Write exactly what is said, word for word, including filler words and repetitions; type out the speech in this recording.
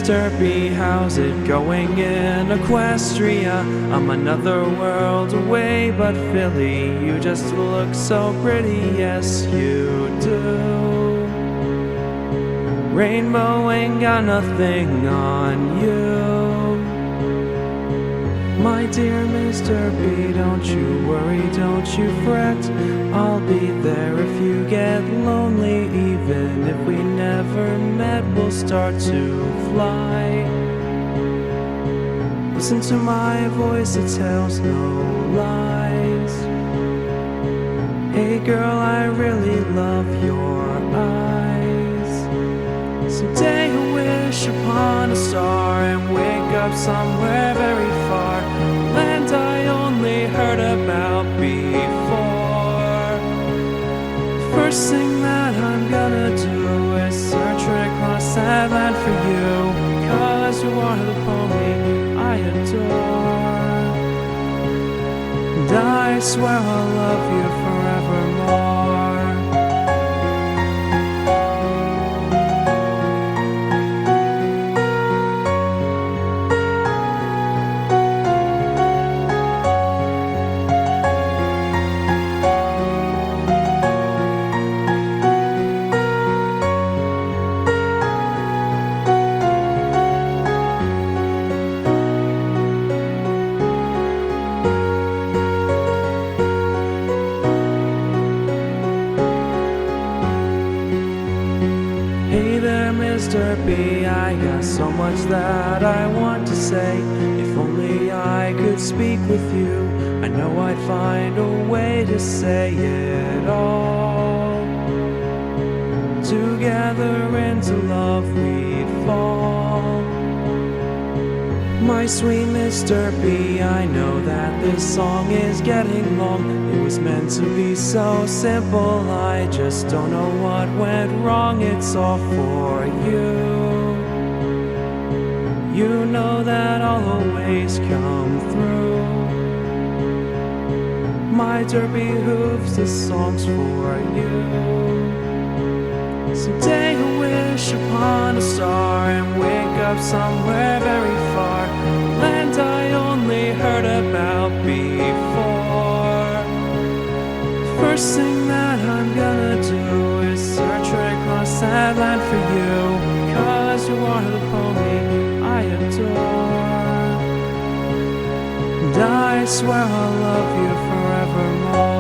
Mister B, how's it going in Equestria? I'm another world away, but Philly, you just look so pretty, yes you do. Rainbow ain't got nothing on you. My dear Mister B, don't you worry, don't you fret. I'll be there if you get lonely. Even if we never met, we'll start to fly. Listen to my voice, it tells no lies. Hey girl, I really love your eyes. Someday I wish upon a star and wake up somewhere very far, land I only heard about before. First thing that I'm gonna do is search right across that land for you, 'cause you are the pony I adore. And I swear I'll love you forevermore. Hey there, Mister B, I got so much that I want to say. If only I could speak with you, I know I'd find a way to say it all. Together into love we'd fall. My sweet Mister B, I know that this song is getting long. It was meant to be so simple, I just don't know what went wrong. It's all for you. You know that I'll always come through. My derby hooves, this song's for you. Someday I wish upon a star and wake up somewhere very far, land I only heard about before. First thing that I'm gonna do is search right across that land for you, 'cause you are the pony I adore. And I swear I'll love you forevermore.